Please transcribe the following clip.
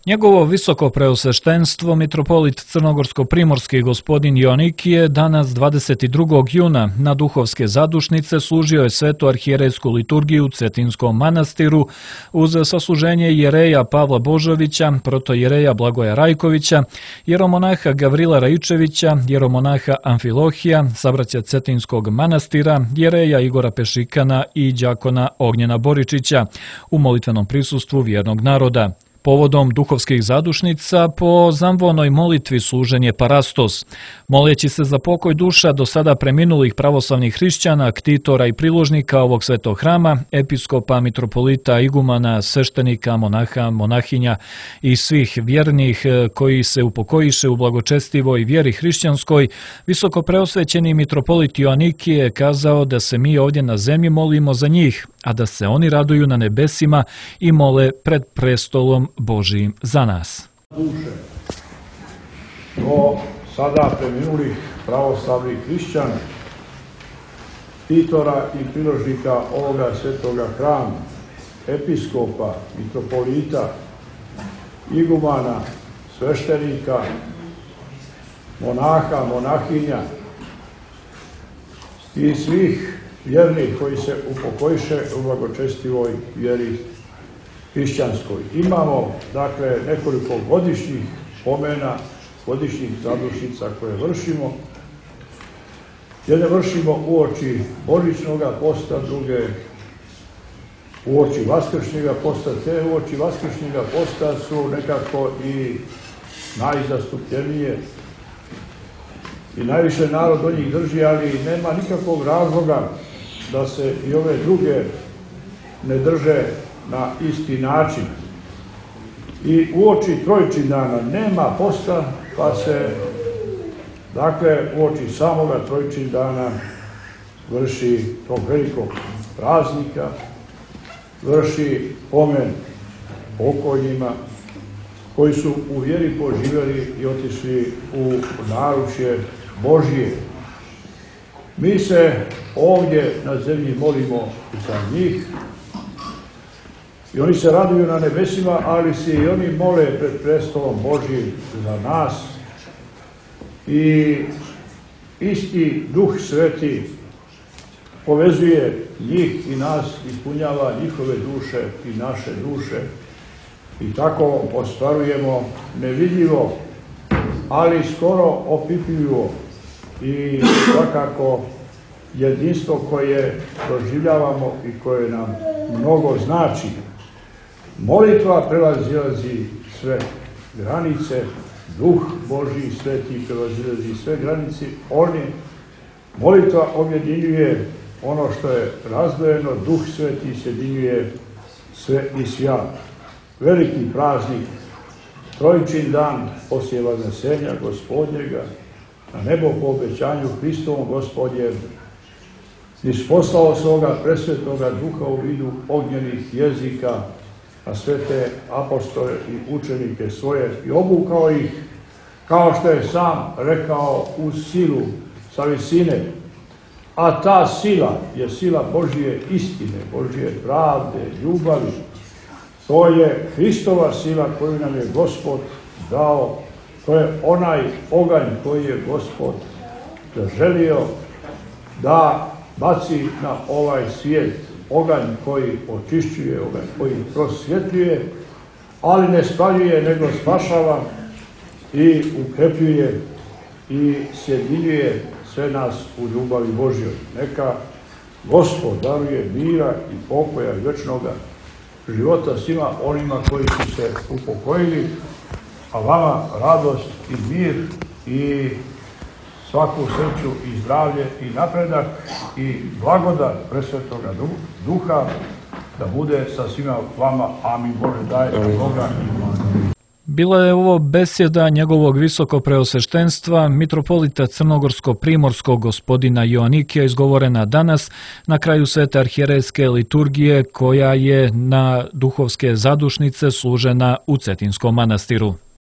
Njegovo visoko preosveštenstvo, mitropolit crnogorsko-primorski gospodin Joanikije, danas 22. juna na duhovske zadušnice služio je svetu arhijerejsku liturgiju u Cetinskom manastiru uz sasluženje jereja Pavla Božovića, protojereja Blagoja Rajkovića, jeromonaha Gavrila Raičevića, jeromonaha Amfilohija, sabraća Cetinskog manastira, jereja Igora Pešikana i đakona Ognjena Boričića u molitvenom prisustvu vjernog naroda. Povodom duhovskih zadušnica po zamvonoj molitvi služen je parastos. Moleći se za pokoj duša do sada preminulih pravoslavnih hrišćana, ktitora i priložnika ovog svetog hrama, episkopa, mitropolita, igumana, sveštenika, monaha, monahinja i svih vjernih koji se upokojiše u blagočestivoj vjeri hrišćanskoj, visoko preosvećeni mitropolit Joanikije je kazao da se mi ovdje na zemlji molimo za njih, a da se oni raduju na nebesima i mole pred prestolom Božijim za nas. Duše do sada preminulih pravoslavnih hrišćana, ktitora i priložnika ovoga svetoga hrama, episkopa, mitropolita, igumana, sveštenika, monaha, monahinja i svih vjernih koji se upokojiše u blagočestivoj vjeri hrišćanskoj. Imamo, dakle, nekoliko godišnjih pomena, godišnjih zadušnica koje vršimo. Jedne vršimo uoči Božićnog posta, druge uoči Vaskršnjega posta. Te uoči Vaskršnjega posta su nekako i najzastupljenije i najviše narod do njih drži, ali nema nikakvog razloga da se i ove druge ne drže na isti način. I uoči Trojičindana nema posta, pa se, dakle, uoči samoga Trojičindana vrši tog velikog praznika, vrši pomen pokojnima koji su u vjeri poživjeli i otišli u naručje Božije. Mi se ovdje na zemlji molimo za njih i oni se raduju na nebesima, ali se i oni mole pred prestolom Božijim za nas. I isti Duh Sveti povezuje njih i nas, ispunjava njihove duše i naše duše. I tako ostvarujemo nevidljivo, ali skoro opipljivo i svakako jedinstvo koje doživljavamo i koje nam mnogo znači. Molitva prevazilazi sve granice, Duh Božji Sveti prevazilazi sve granice. Molitva objedinjuje ono što je razdvojeno, Duh Sveti sjedinjuje sve i svja. Veliki praznik, Trojičin dan poslije Vaznesenja Gospodnjega, na nebo po obećanju Hristovom Gospodje, isposlao svoga presvetoga Duha u vidu ognjenih jezika na sve te apostole i učenike svoje i obukao ih, kao što je sam rekao, u silu sa visine. A ta sila je sila Božje istine, Božje pravde, ljubavi. To je Hristova sila koju nam je Gospod dao. To je onaj oganj koji je Gospod želio da baci na ovaj svijet. Oganj koji očišćuje, oganj koji prosvjetljuje, ali ne spaljuje, nego spašava i ukrepljuje i sjedinjuje sve nas u ljubavi Božjoj. Neka Gospod daruje mira i pokoja i vječnoga života svima onima koji su se upokojili, a vama radost i mir i svaku sreću i zdravlje i napredak i blagodat presvetoga Duha da bude sa svima vama. Amin. Bože daj Boga i Boga. Bila je ovo besjeda njegovog visoko preosveštenstva mitropolita crnogorsko-primorskog gospodina Joanikija izgovorena danas na kraju svete arhijerejske liturgije koja je na duhovske zadušnice služena u Cetinskom manastiru.